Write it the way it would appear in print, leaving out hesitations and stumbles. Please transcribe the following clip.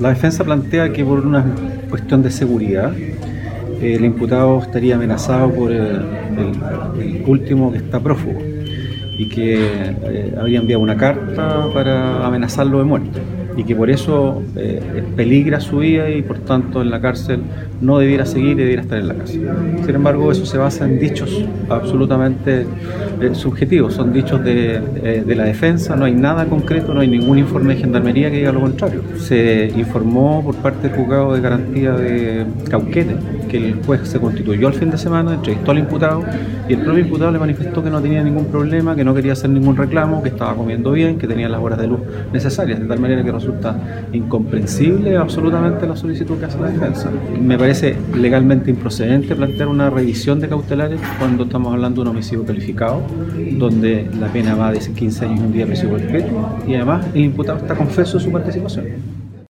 La defensa plantea que por una cuestión de seguridad el imputado estaría amenazado por el último que está prófugo y que habría enviado una carta para amenazarlo de muerte y que por eso peligra su vida y por tanto en la cárcel no debiera seguir y debiera estar en la cárcel. Sin embargo, eso se basa en dichos absolutamente subjetivos, son dichos de la defensa, no hay nada concreto, no hay ningún informe de gendarmería que diga lo contrario. Se informó por parte del juzgado de garantía de Cauquenes que el juez se constituyó el fin de semana, entrevistó al imputado y el propio imputado le manifestó que no tenía ningún problema, que no quería hacer ningún reclamo, que estaba comiendo bien, que tenía las horas de luz necesarias, de tal manera que resulta incomprensible absolutamente la solicitud que hace la defensa. Me parece legalmente improcedente plantear una revisión de cautelares cuando estamos hablando de un homicidio calificado, donde la pena va de 15 años y un día de prisión perpetua y además el imputado está confeso de su participación.